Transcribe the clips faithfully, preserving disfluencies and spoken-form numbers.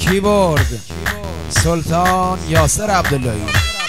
کیبورد سلطان یاسر عبداللهی.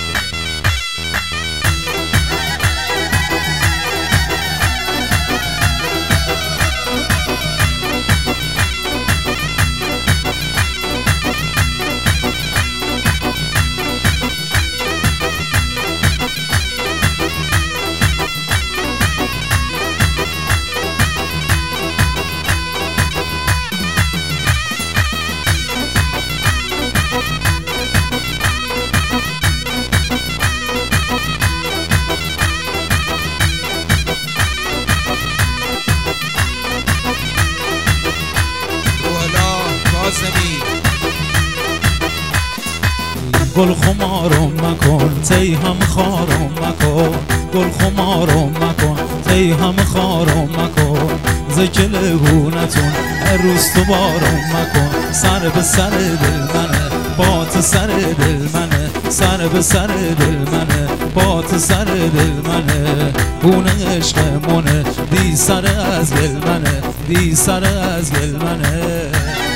گل خمارم مکن تی هم خارم مکن، گل خمارم مکن تی هم خارم مکن، زکل هونتون هر روز تو بارم مکن. سر به سر دل منه بات سر دل منه، سر به سر دل منه بات سر دل منه. هونه عشقمونه دی سر از گل منه، دی سر از گل منه.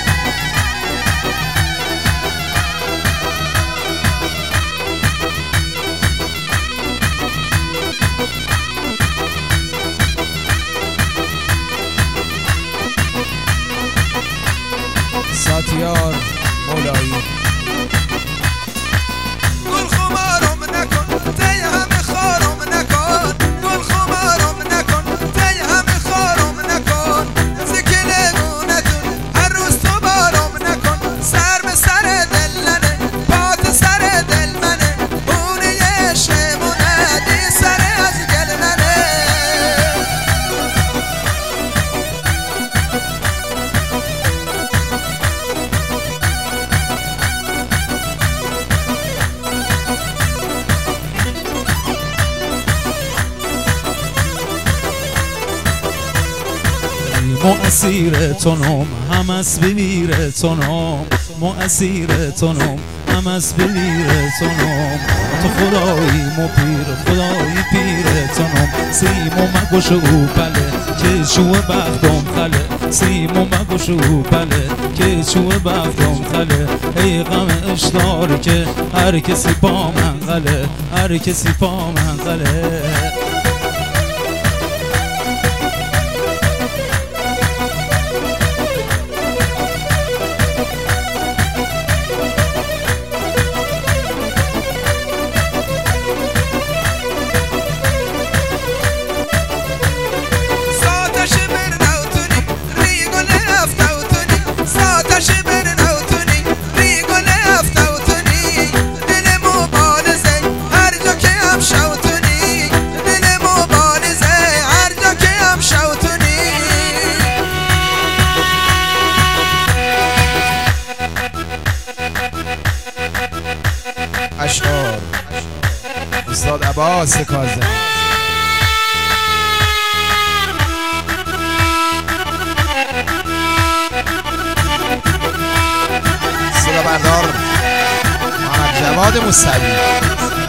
ساتیار مولایی. گل خمارم نکن تی همه خارم نکن، گل خمارم نکن تی همه خارم نکن، زکل گونتون هر روز تو بارم نکن. سر به سر دل منه بات سر دل منه، بونه عشقمونه دی سر از گل منه. مؤثیر تونم هم از بمیر تونم، مؤثیر تونم هم از بمیر تونم. تو خدایی مو پیر خدایی پیر تونم. سیمو مگوش او بله که شو بختم خله، سیمو مگوش او بله که شو بختم خله. ای غم اشتار که هر کسی پا من غله، هر کسی پا من غله. اشعار استاد عباس کاظمی. صدا بردار محمد جواد موسوی.